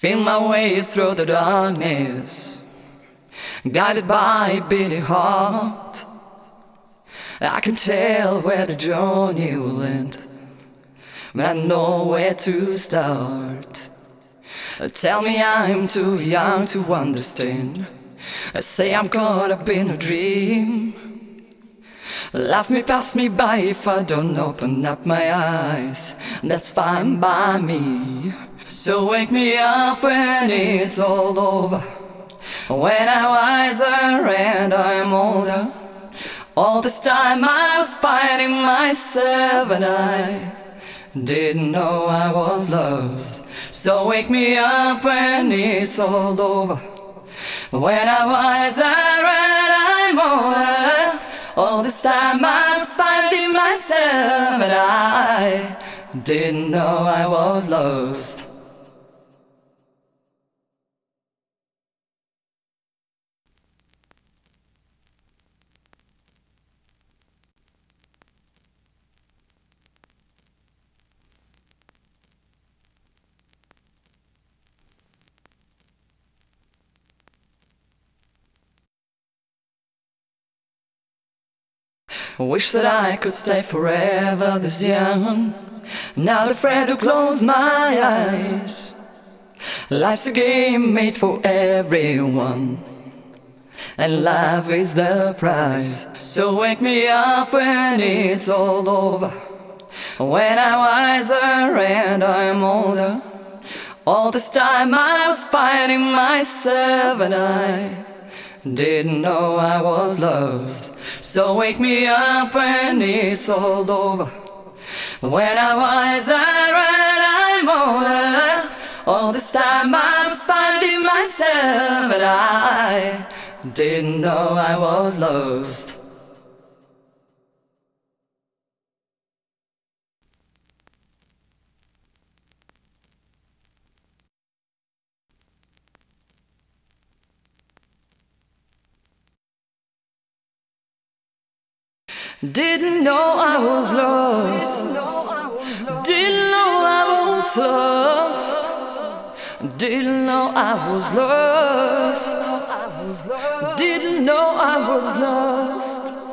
Feel my way through the darkness, guided by a beating heart. I can tell where the journey will end, but I know where to start. Tell me I'm too young to understand. I say I'm caught up in a dream. Laugh me, pass me by if I don't open up my eyes. That's fine by me. So wake me up when it's all over, when I'm wiser and I'm older. All this time I was fighting myself and I didn't know I was lost. So wake me up when it's all over, when I'm wiser and I'm older. All this time I was fighting myself and I didn't know I was lost. Wish that I could stay forever this young, not afraid to close my eyes. Life's a game made for everyone, and life is the prize. So wake me up when it's all over, when I'm wiser and I'm older. All this time I was fighting myself and I didn't know I was lost. So wake me up when it's all over, when I'm wiser and I'm older. All this time I was finding myself and I didn't know I was lost. Didn't know I was lost. Didn't know I was lost. Didn't know I was lost. Didn't know I was lost.